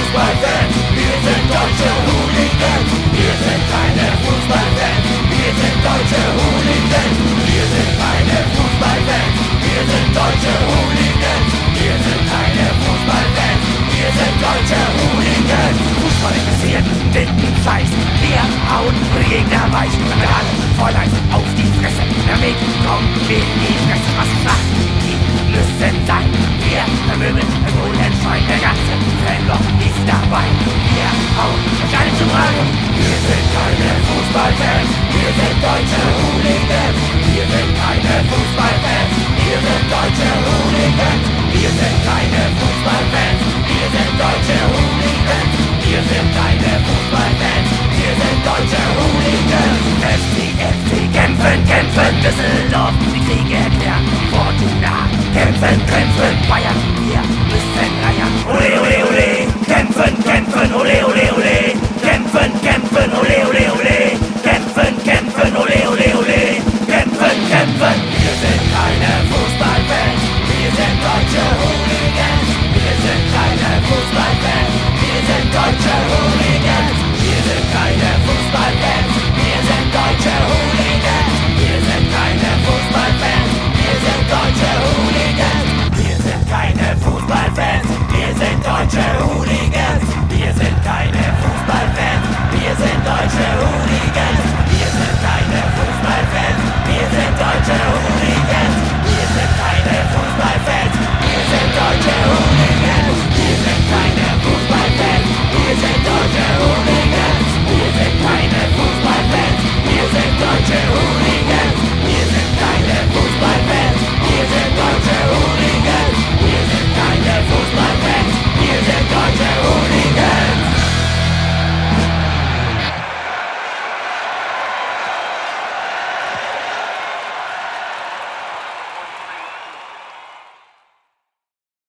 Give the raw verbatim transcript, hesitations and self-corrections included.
Fußballfans, wir sind deutsche Hooligans. Wir sind keine Fußballfans, wir sind deutsche Hooligans. Wir sind keine Fußballfans, wir sind deutsche Hooligans. Wir sind keine Fußballfans, wir sind deutsche Hooligans. Fußball interessiert den Scheiß, wir hauen und die Gegner weichen. Und wir alle Fräulein auf die Fresse, der Weg kommt gegen die Fresse. Was macht, die müssen sein. Wir vermöbeln das Bullenschwein, der ganze Fanblock ist dabei. Wir hauen euch alle zu Rang. Wir sind keine Fußballfans, wir sind deutsche Hooligans. Wir sind keine Fußballfans, wir sind deutsche Hooligans. Wir sind keine Fußballfans, wir sind deutsche Hooligans. Wir sind keine Fußballfans, wir sind deutsche Hooligans. F C, F C, kämpfen, kämpfen, Düsseldorf, die Kriege erklären. Fortuna, kämpfen, kämpfen, Bayern, wir müssen reiern. Ole, ole, ole, kämpfen, kämpfen, ole, ole, ole, kämpfen, kämpfen, ole, ole.